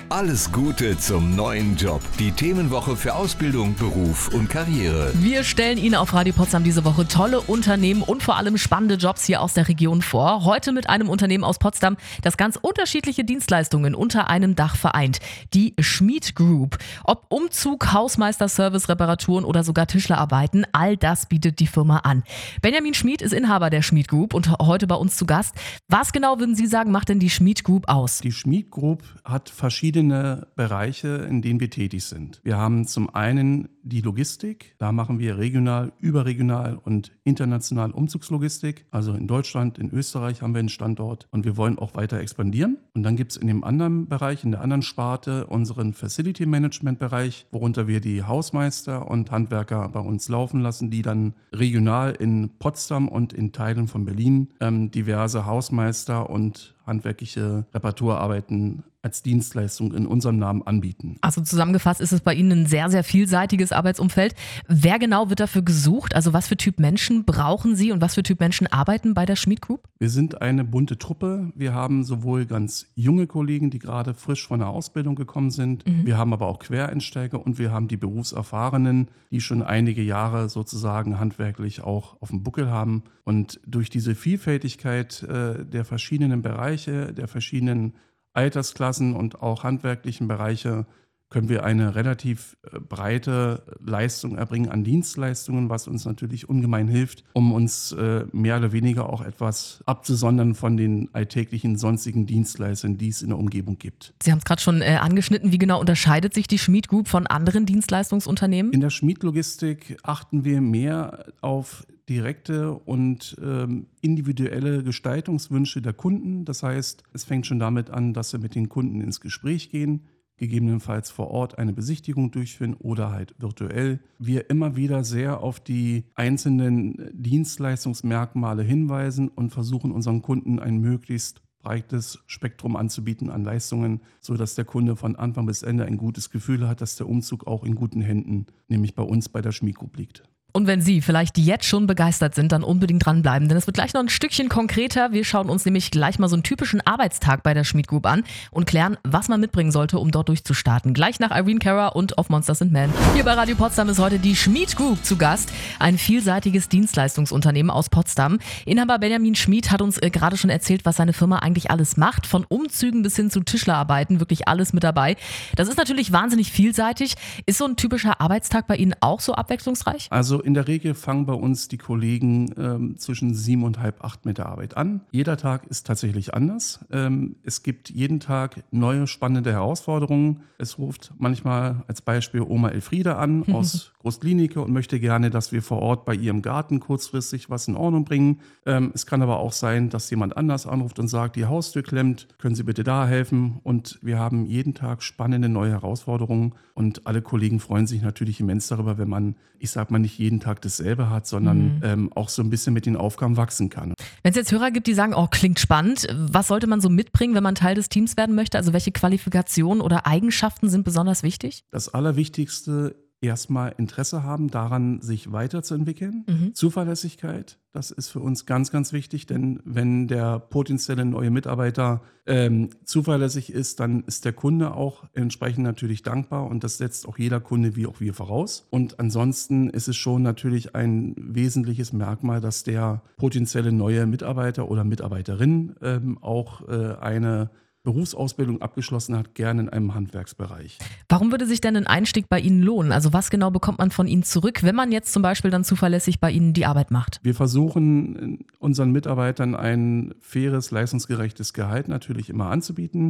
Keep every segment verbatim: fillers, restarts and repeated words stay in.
Alles Gute zum neuen Job. Die Themenwoche für Ausbildung, Beruf und Karriere. Wir stellen Ihnen auf Radio Potsdam diese Woche tolle Unternehmen und vor allem spannende Jobs hier aus der Region vor. Heute mit einem Unternehmen aus Potsdam, das ganz unterschiedliche Dienstleistungen unter einem Dach vereint. Die Schmied Group. Ob Umzug, Hausmeister-Service, Reparaturen oder sogar Tischlerarbeiten, all das bietet die Firma an. Benjamin Schmied ist Inhaber der Schmied Group und heute bei uns zu Gast. Was genau, würden Sie sagen, macht denn die Schmied Group aus? Die Schmied Group hat verschiedene Bereiche, in denen wir tätig sind. Wir haben zum einen die Logistik. Da machen wir regional, überregional und international Umzugslogistik. Also in Deutschland, in Österreich haben wir einen Standort und wir wollen auch weiter expandieren. Und dann gibt es in dem anderen Bereich, in der anderen Sparte, unseren Facility Management Bereich, worunter wir die Hausmeister und Handwerker bei uns laufen lassen, die dann regional in Potsdam und in Teilen von Berlin ähm, diverse Hausmeister und handwerkliche Reparaturarbeiten als Dienstleistung in unserem Namen anbieten. Also zusammengefasst ist es bei Ihnen ein sehr, sehr vielseitiges Arbeitsumfeld. Wer genau wird dafür gesucht? Also was für Typ Menschen brauchen Sie und was für Typ Menschen arbeiten bei der Schmied Group? Wir sind eine bunte Truppe. Wir haben sowohl ganz junge Kollegen, die gerade frisch von der Ausbildung gekommen sind. Mhm. Wir haben aber auch Quereinsteiger und wir haben die Berufserfahrenen, die schon einige Jahre sozusagen handwerklich auch auf dem Buckel haben. Und durch diese Vielfältigkeit äh, der verschiedenen Bereiche, der verschiedenen Altersklassen und auch handwerklichen Bereiche können wir eine relativ breite Leistung erbringen an Dienstleistungen, was uns natürlich ungemein hilft, um uns äh, mehr oder weniger auch etwas abzusondern von den alltäglichen sonstigen Dienstleistern, die es in der Umgebung gibt. Sie haben es gerade schon äh, angeschnitten. Wie genau unterscheidet sich die Schmied Group von anderen Dienstleistungsunternehmen? In der Schmiedlogistik achten wir mehr auf direkte und ähm, individuelle Gestaltungswünsche der Kunden. Das heißt, es fängt schon damit an, dass wir mit den Kunden ins Gespräch gehen, gegebenenfalls vor Ort eine Besichtigung durchführen oder halt virtuell. Wir immer wieder sehr auf die einzelnen Dienstleistungsmerkmale hinweisen und versuchen unseren Kunden ein möglichst breites Spektrum anzubieten an Leistungen, sodass der Kunde von Anfang bis Ende ein gutes Gefühl hat, dass der Umzug auch in guten Händen, nämlich bei uns bei der Schmied Group liegt. Und wenn Sie vielleicht jetzt schon begeistert sind, dann unbedingt dranbleiben, denn es wird gleich noch ein Stückchen konkreter. Wir schauen uns nämlich gleich mal so einen typischen Arbeitstag bei der Schmied Group an und klären, was man mitbringen sollte, um dort durchzustarten. Gleich nach Irene Cara und Of Monsters and Men. Hier bei Radio Potsdam ist heute die Schmied Group zu Gast, ein vielseitiges Dienstleistungsunternehmen aus Potsdam. Inhaber Benjamin Schmied hat uns äh, gerade schon erzählt, was seine Firma eigentlich alles macht, von Umzügen bis hin zu Tischlerarbeiten, wirklich alles mit dabei. Das ist natürlich wahnsinnig vielseitig. Ist so ein typischer Arbeitstag bei Ihnen auch so abwechslungsreich? Also in der Regel fangen bei uns die Kollegen ähm, zwischen sieben und halb acht mit der Arbeit an. Jeder Tag ist tatsächlich anders. Ähm, es gibt jeden Tag neue spannende Herausforderungen. Es ruft manchmal als Beispiel Oma Elfriede an aus Großklinike und möchte gerne, dass wir vor Ort bei ihrem Garten kurzfristig was in Ordnung bringen. Ähm, es kann aber auch sein, dass jemand anders anruft und sagt, die Haustür klemmt, können Sie bitte da helfen? Und wir haben jeden Tag spannende neue Herausforderungen und alle Kollegen freuen sich natürlich immens darüber, wenn man, ich sag mal, nicht jeden Tag dasselbe hat, sondern mhm. ähm, auch so ein bisschen mit den Aufgaben wachsen kann. Wenn es jetzt Hörer gibt, die sagen, oh, klingt spannend, was sollte man so mitbringen, wenn man Teil des Teams werden möchte? Also welche Qualifikationen oder Eigenschaften sind besonders wichtig? Das Allerwichtigste, erstmal Interesse haben, daran sich weiterzuentwickeln. Mhm. Zuverlässigkeit, das ist für uns ganz, ganz wichtig, denn wenn der potenzielle neue Mitarbeiter ähm, zuverlässig ist, dann ist der Kunde auch entsprechend natürlich dankbar und das setzt auch jeder Kunde wie auch wir voraus. Und ansonsten ist es schon natürlich ein wesentliches Merkmal, dass der potenzielle neue Mitarbeiter oder Mitarbeiterin ähm, auch äh, eine Berufsausbildung abgeschlossen hat, gerne in einem Handwerksbereich. Warum würde sich denn ein Einstieg bei Ihnen lohnen? Also was genau bekommt man von Ihnen zurück, wenn man jetzt zum Beispiel dann zuverlässig bei Ihnen die Arbeit macht? Wir versuchen unseren Mitarbeitern ein faires, leistungsgerechtes Gehalt natürlich immer anzubieten.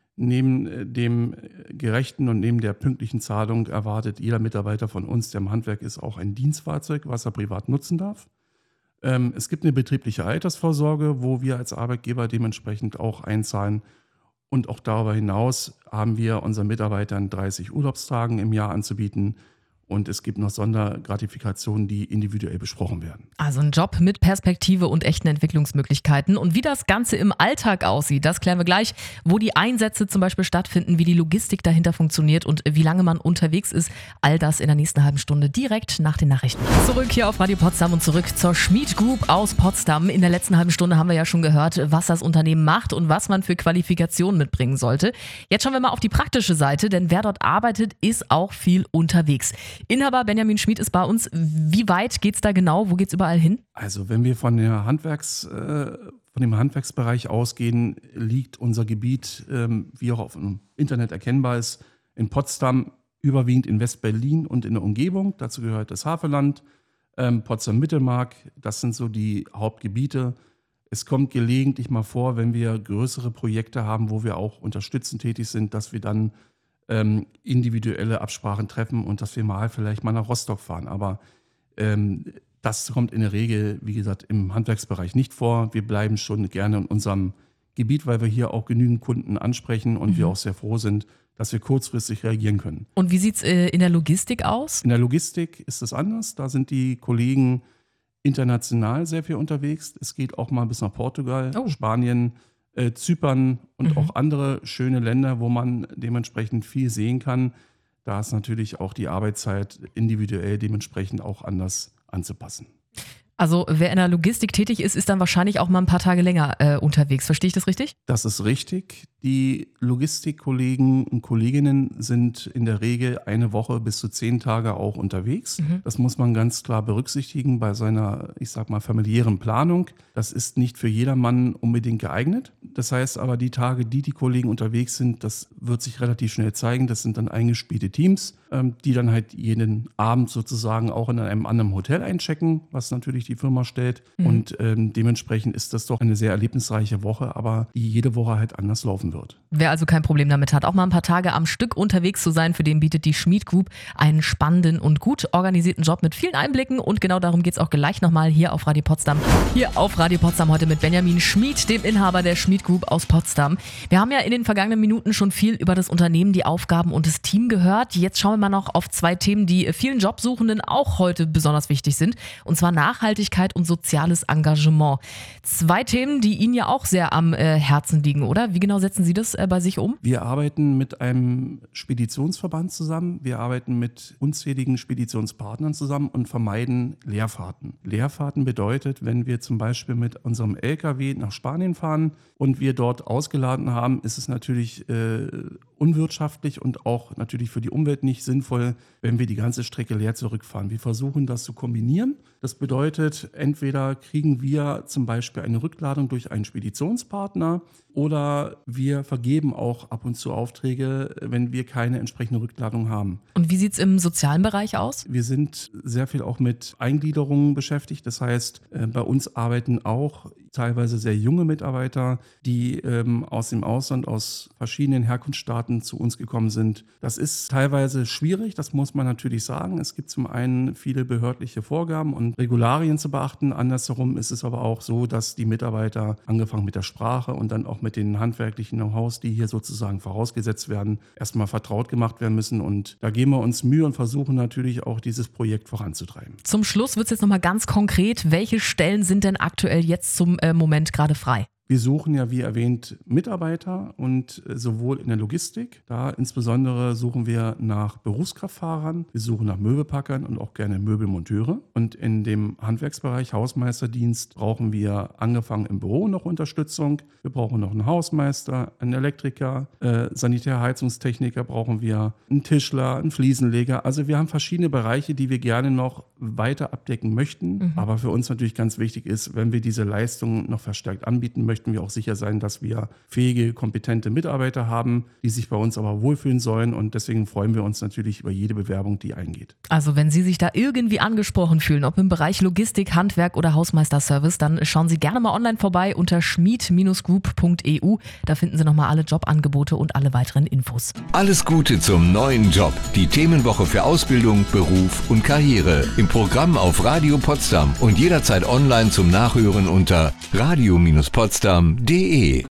Neben dem gerechten und neben der pünktlichen Zahlung erwartet jeder Mitarbeiter von uns, der im Handwerk ist, auch ein Dienstfahrzeug, was er privat nutzen darf. Es gibt eine betriebliche Altersvorsorge, wo wir als Arbeitgeber dementsprechend auch einzahlen. Und auch darüber hinaus haben wir unseren Mitarbeitern dreißig Urlaubstagen im Jahr anzubieten und es gibt noch Sondergratifikationen, die individuell besprochen werden. Also ein Job mit Perspektive und echten Entwicklungsmöglichkeiten. Und wie das Ganze im Alltag aussieht, das klären wir gleich. Wo die Einsätze zum Beispiel stattfinden, wie die Logistik dahinter funktioniert und wie lange man unterwegs ist. All das in der nächsten halben Stunde direkt nach den Nachrichten. Zurück hier auf Radio Potsdam und zurück zur Schmied Group aus Potsdam. In der letzten halben Stunde haben wir ja schon gehört, was das Unternehmen macht und was man für Qualifikationen mitbringen sollte. Jetzt schauen wir mal auf die praktische Seite, denn wer dort arbeitet, ist auch viel unterwegs. Inhaber Benjamin Schmied ist bei uns. Wie weit geht's da genau? Wo geht's überall hin? Also wenn wir von, der Handwerks, äh, von dem Handwerksbereich ausgehen, liegt unser Gebiet, ähm, wie auch auf dem Internet erkennbar ist, in Potsdam, überwiegend in West-Berlin und in der Umgebung. Dazu gehört das Havelland, ähm, Potsdam-Mittelmark. Das sind so die Hauptgebiete. Es kommt gelegentlich mal vor, wenn wir größere Projekte haben, wo wir auch unterstützend tätig sind, dass wir dann ähm, individuelle Absprachen treffen und dass wir mal vielleicht mal nach Rostock fahren. Aber ähm, das kommt in der Regel, wie gesagt, im Handwerksbereich nicht vor. Wir bleiben schon gerne in unserem Gebiet, weil wir hier auch genügend Kunden ansprechen und mhm. wir auch sehr froh sind, dass wir kurzfristig reagieren können. Und wie sieht es äh, in der Logistik aus? In der Logistik ist es anders. Da sind die Kollegen international sehr viel unterwegs. Es geht auch mal bis nach Portugal, oh. Spanien, äh, Zypern und mhm. auch andere schöne Länder, wo man dementsprechend viel sehen kann. Da ist natürlich auch die Arbeitszeit individuell dementsprechend auch anders anzupassen. Also wer in der Logistik tätig ist, ist dann wahrscheinlich auch mal ein paar Tage länger äh, unterwegs. Verstehe ich das richtig? Das ist richtig. Die Logistikkollegen und Kolleginnen sind in der Regel eine Woche bis zu zehn Tage auch unterwegs. Mhm. Das muss man ganz klar berücksichtigen bei seiner, ich sag mal, familiären Planung. Das ist nicht für jedermann unbedingt geeignet. Das heißt aber, die Tage, die die Kollegen unterwegs sind, das wird sich relativ schnell zeigen. Das sind dann eingespielte Teams, ähm, die dann halt jeden Abend sozusagen auch in einem anderen Hotel einchecken, was natürlich die Firma stellt. Mhm. Und ähm, dementsprechend ist das doch eine sehr erlebnisreiche Woche, aber die jede Woche halt anders laufen wird. Wer also kein Problem damit hat, auch mal ein paar Tage am Stück unterwegs zu sein, für den bietet die Schmied Group einen spannenden und gut organisierten Job mit vielen Einblicken. Und genau darum geht es auch gleich nochmal hier auf Radio Potsdam. Hier auf Radio Potsdam heute mit Benjamin Schmied, dem Inhaber der Schmied Group aus Potsdam. Wir haben ja in den vergangenen Minuten schon viel über das Unternehmen, die Aufgaben und das Team gehört. Jetzt schauen wir mal noch auf zwei Themen, die vielen Jobsuchenden auch heute besonders wichtig sind. Und zwar Nachhaltigkeit und soziales Engagement. Zwei Themen, die Ihnen ja auch sehr am äh, Herzen liegen, oder? Wie genau setzen Sie das äh, bei sich um? Wir arbeiten mit einem Speditionsverband zusammen. Wir arbeiten mit unzähligen Speditionspartnern zusammen und vermeiden Leerfahrten. Leerfahrten bedeutet, wenn wir zum Beispiel mit unserem L K W nach Spanien fahren und wir dort ausgeladen haben, ist es natürlich äh, unwirtschaftlich und auch natürlich für die Umwelt nicht sinnvoll, wenn wir die ganze Strecke leer zurückfahren. Wir versuchen das zu kombinieren. Das bedeutet, entweder kriegen wir zum Beispiel eine Rückladung durch einen Speditionspartner oder wir vergeben auch ab und zu Aufträge, wenn wir keine entsprechende Rückladung haben. Und wie sieht es im sozialen Bereich aus? Wir sind sehr viel auch mit Eingliederungen beschäftigt. Das heißt, bei uns arbeiten auch teilweise sehr junge Mitarbeiter, die ähm, aus dem Ausland, aus verschiedenen Herkunftsstaaten zu uns gekommen sind. Das ist teilweise schwierig, das muss man natürlich sagen. Es gibt zum einen viele behördliche Vorgaben und Regularien zu beachten. Andersherum ist es aber auch so, dass die Mitarbeiter, angefangen mit der Sprache und dann auch mit den handwerklichen Know-hows, die hier sozusagen vorausgesetzt werden, erstmal vertraut gemacht werden müssen. Und da geben wir uns Mühe und versuchen natürlich auch dieses Projekt voranzutreiben. Zum Schluss wird es jetzt nochmal ganz konkret. Welche Stellen sind denn aktuell jetzt zum äh, Moment gerade frei? Wir suchen ja, wie erwähnt, Mitarbeiter und sowohl in der Logistik, da insbesondere suchen wir nach Berufskraftfahrern, wir suchen nach Möbelpackern und auch gerne Möbelmonteure. Und in dem Handwerksbereich Hausmeisterdienst brauchen wir angefangen im Büro noch Unterstützung. Wir brauchen noch einen Hausmeister, einen Elektriker, äh, Sanitärheizungstechniker brauchen wir, einen Tischler, einen Fliesenleger. Also wir haben verschiedene Bereiche, die wir gerne noch weiter abdecken möchten. Mhm. Aber für uns natürlich ganz wichtig ist, wenn wir diese Leistungen noch verstärkt anbieten möchten, möchten wir auch sicher sein, dass wir fähige, kompetente Mitarbeiter haben, die sich bei uns aber wohlfühlen sollen. Und deswegen freuen wir uns natürlich über jede Bewerbung, die eingeht. Also wenn Sie sich da irgendwie angesprochen fühlen, ob im Bereich Logistik, Handwerk oder Hausmeisterservice, dann schauen Sie gerne mal online vorbei unter schmied Group punkt e u. Da finden Sie nochmal alle Jobangebote und alle weiteren Infos. Alles Gute zum neuen Job. Die Themenwoche für Ausbildung, Beruf und Karriere. Im Programm auf Radio Potsdam und jederzeit online zum Nachhören unter radio Bindestrich potsdam punkt de.